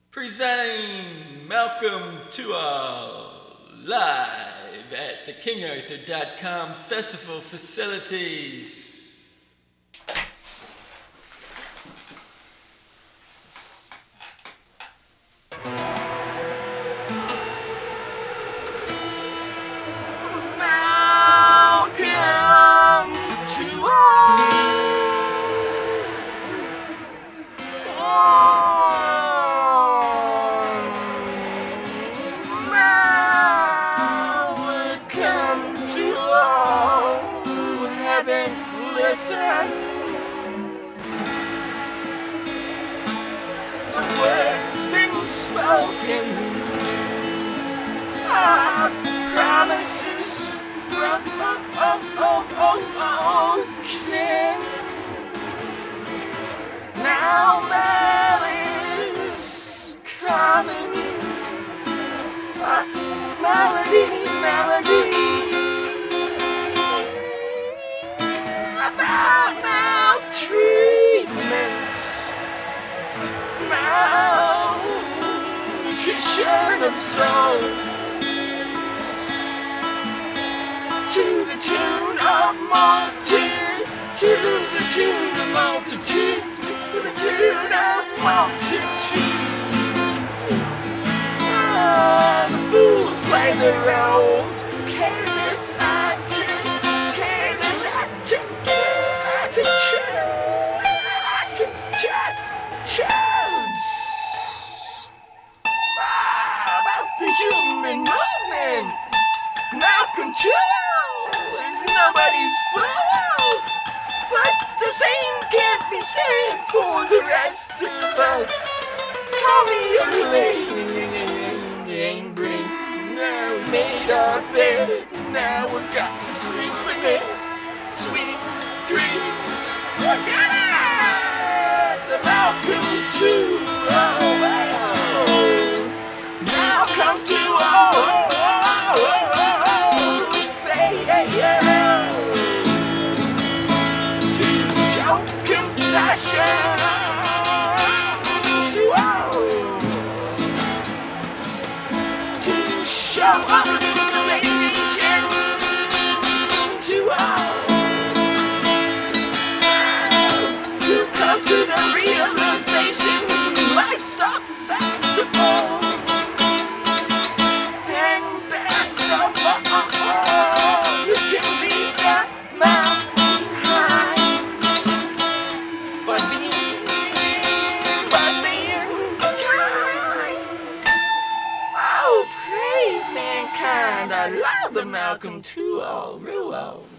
Presenting Malcolm Tual live at the KingArthur.com festival facilities. Listen, the words been spoken are promises from King. Now melodies coming, melody. About maltreatments, malnutrition of soul, to the tune of multitude, to the tune of multitude, to the tune of multitude. The fools play the roles, careless about the human movement. Malcolm Tual is nobody's fool, but the same can't be said for the rest of us. Call me your angry. Now we made our bed, now we got to sleep in it. Sweet dreams. Look at it! The Malcolm Tual. Now comes to show compassion to show illumination to all, to come to the realization life's a festival. You can reach that mountain high by being kind. Oh, praise mankind. I love the Malcolm Tual real well.